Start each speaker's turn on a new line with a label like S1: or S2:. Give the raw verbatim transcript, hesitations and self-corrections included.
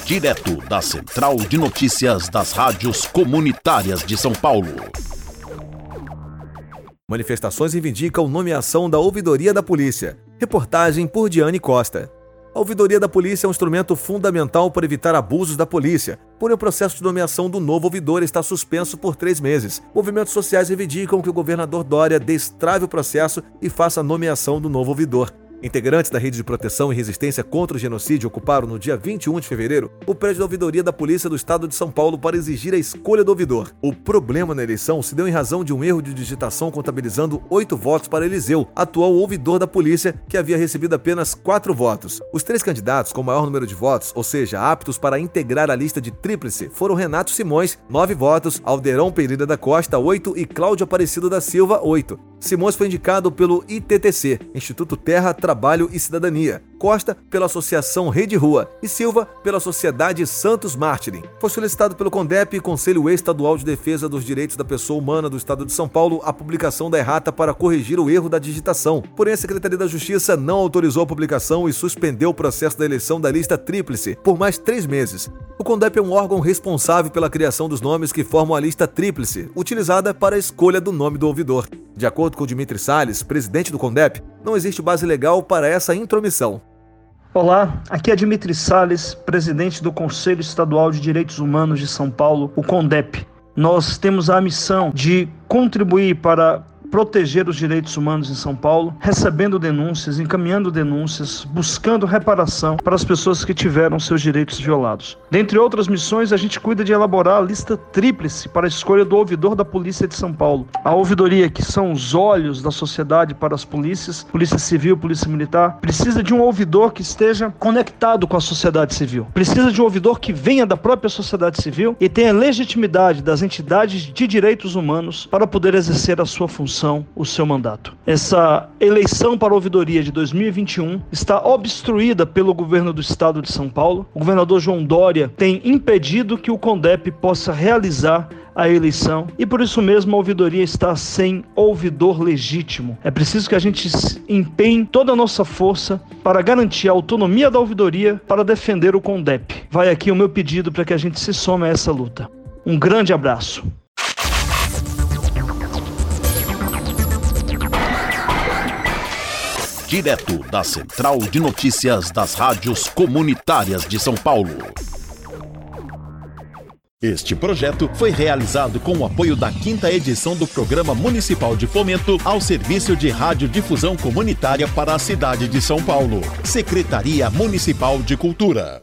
S1: Direto da Central de Notícias das Rádios Comunitárias de São Paulo.
S2: Manifestações reivindicam nomeação da Ouvidoria da Polícia. Reportagem por Diane Costa. A Ouvidoria da Polícia é um instrumento fundamental para evitar abusos da polícia, porém o processo de nomeação do novo ouvidor está suspenso por três meses. Movimentos sociais reivindicam que o governador Dória destrave o processo e faça a nomeação do novo ouvidor. Integrantes da Rede de Proteção e Resistência contra o Genocídio ocuparam no dia vinte e um de fevereiro o prédio da Ouvidoria da Polícia do Estado de São Paulo para exigir a escolha do ouvidor. O problema na eleição se deu em razão de um erro de digitação contabilizando oito votos para Eliseu, atual ouvidor da polícia, que havia recebido apenas quatro votos. Os três candidatos com maior número de votos, ou seja, aptos para integrar a lista de tríplice, foram Renato Simões, nove votos, Alderão Pereira da Costa, oito e Cláudio Aparecido da Silva, oito. Simões foi indicado pelo I T T C, Instituto Terra, Trabalho e Cidadania, Costa pela Associação Rede Rua e Silva pela Sociedade Santos Mártires. Foi solicitado pelo CONDEP, Conselho Estadual de Defesa dos Direitos da Pessoa Humana do Estado de São Paulo, a publicação da errata para corrigir o erro da digitação. Porém, a Secretaria da Justiça não autorizou a publicação e suspendeu o processo da eleição da lista tríplice por mais três meses. O CONDEP é um órgão responsável pela criação dos nomes que formam a lista tríplice, utilizada para a escolha do nome do ouvidor. De acordo com Dimitri Salles, presidente do CONDEP, não existe base legal para essa intromissão.
S3: Olá, aqui é Dimitri Salles, presidente do Conselho Estadual de Direitos Humanos de São Paulo, o CONDEP. Nós temos a missão de contribuir para proteger os direitos humanos em São Paulo, recebendo denúncias, encaminhando denúncias, buscando reparação para as pessoas que tiveram seus direitos violados. Dentre outras missões, a gente cuida de elaborar a lista tríplice para a escolha do ouvidor da Polícia de São Paulo. A ouvidoria, que são os olhos da sociedade para as polícias, Polícia Civil, Polícia Militar, precisa de um ouvidor que esteja conectado com a sociedade civil. Precisa de um ouvidor que venha da própria sociedade civil e tenha legitimidade das entidades de direitos humanos para poder exercer a sua função, o seu mandato. Essa eleição para a ouvidoria de dois mil e vinte e um está obstruída pelo governo do Estado de São Paulo. O governador João Dória tem impedido que o CONDEP possa realizar a eleição e por isso mesmo a ouvidoria está sem ouvidor legítimo. É preciso que a gente empenhe toda a nossa força para garantir a autonomia da ouvidoria para defender o CONDEP. Vai aqui o meu pedido para que a gente se some a essa luta. Um grande abraço.
S1: Direto da Central de Notícias das Rádios Comunitárias de São Paulo. Este projeto foi realizado com o apoio da quinta edição do Programa Municipal de Fomento ao Serviço de Radiodifusão Comunitária para a cidade de São Paulo. Secretaria Municipal de Cultura.